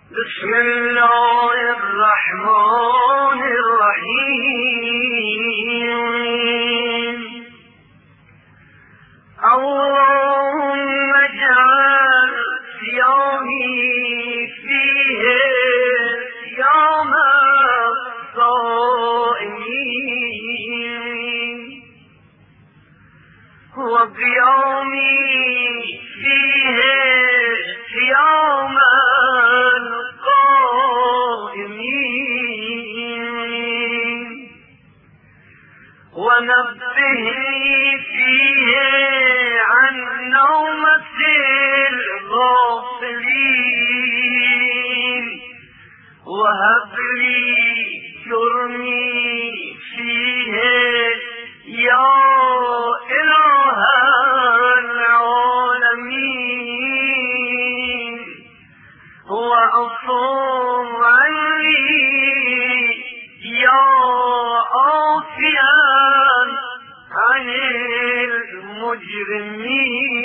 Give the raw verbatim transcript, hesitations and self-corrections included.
بسم الله الرحمن الرحيم. اللهم اجعل صيامي فيه صيام الصائمين وقيامي فيه صيام القائمين ونبهني فيه عن نومة الغافلين وهب لي جرمي فيه يا إله العالمين وعفو عني يا عافيا عن المجرمين.